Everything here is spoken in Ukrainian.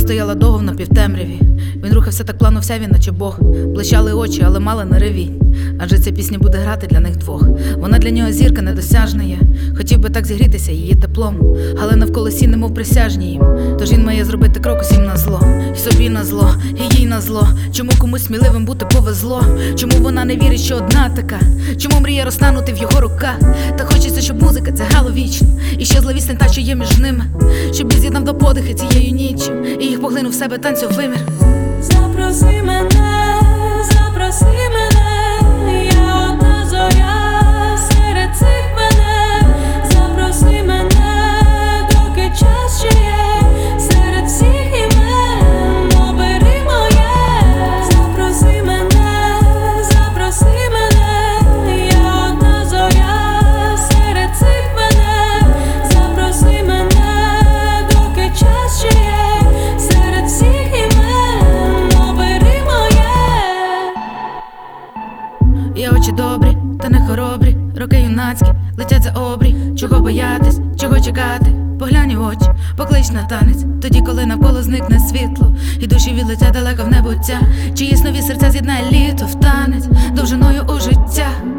стояла довго в напівтемряві. Він рухався так плавно, вся він наче Бог. Блищали очі, але мала не ревінь. Адже ця пісня буде грати для них двох. Вона для нього зірка недосяжна є. Хотів би так зігрітися її теплом, але навколо сі немов присяжні їм. Тож він має зробити крок усім на зло. І собі на зло, і їй на зло. Чому комусь сміливим бути повезло? Чому вона не вірить, що одна така? Чому мріє розтанути в його руках? Та хочеться, щоб музика це грало вічно. І ще зловісне та, що є між ними. Щоб він з'єднав до подихи цією ніччю і їх поглинув в себе танцю вимір. Запроси мене, запроси мене, я одна зоря серед цих мене. Запроси мене, доки час ще є, серед всіх імен обери моє. Запроси мене, я одна зоря серед цих мене. Запроси мене, доки час ще є, серед всіх імен обери моє. Є очі добрі, та не хоробрі, роки юнацькі, летять за обрій. Чого боятись, чого чекати? Поглянь у очі, поклич на танець. Тоді, коли навколо зникне світло, і душі відлетять далеко в небуття. Чиїсь нові серця з'єднає літо в танець довжиною у життя.